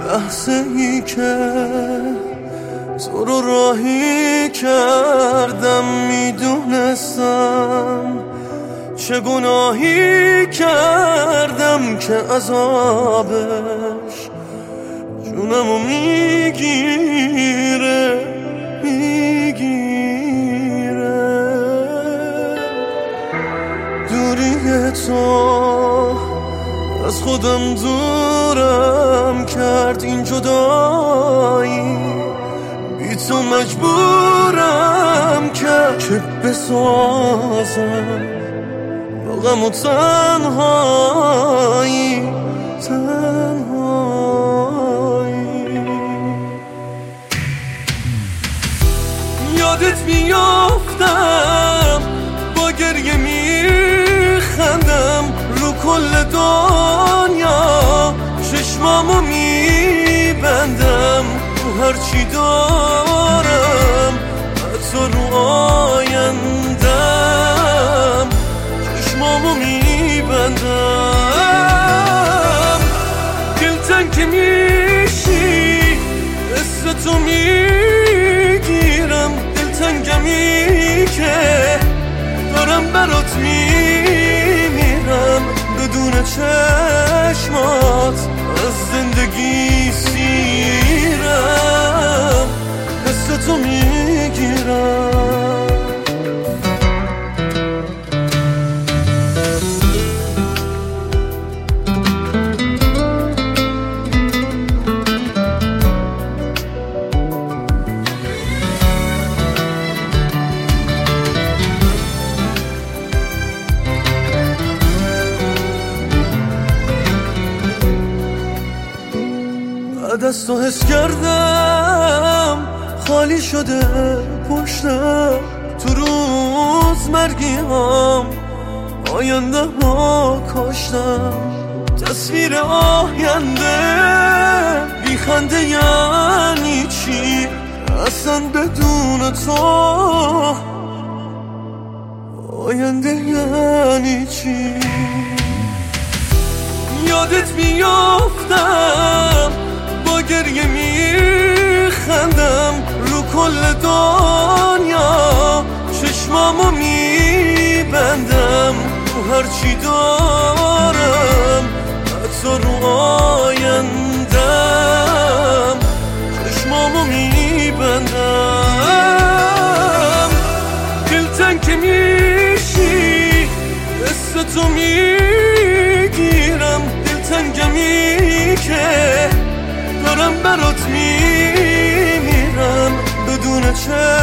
لحظه ای که تو رو راهی کردم، میدونستم چه گناهی کردم که عذابش جونمو میگیره. دوری تو از خودم دورم کرد، این جدایی بی تو مجبورم کرد که بسازم با غم و تنهایی. یادت میافتم با گریه میخندم، رو کل دنیا چشمامو میبندم، رو هرچی دارم حتی رو آیندم چشمامو میبندم. دلتنگ که میشی قصه تو میگیرم، دلتنگمی که دارم برات میمیرم، بدون چشمات از زندگی سیرم، حس تو میگیرم. بعد از تو حس کردم خالی شده پشتم، تو روز مرگیام آینده ها کاشتم، تصویر آینده بی خنده یعنی چی اصلا بدون تو، آینده یعنی چی. یادت میافتم با گریه میخندم، رو کل دنیا چشمامو میبندم، رو هرچی دارم حتی رو آیندم چشمامو میبندم. دلتنگ که میشی قصه تو میگیرم، دلتنگمی که دارم برات میمیرم، بدون چه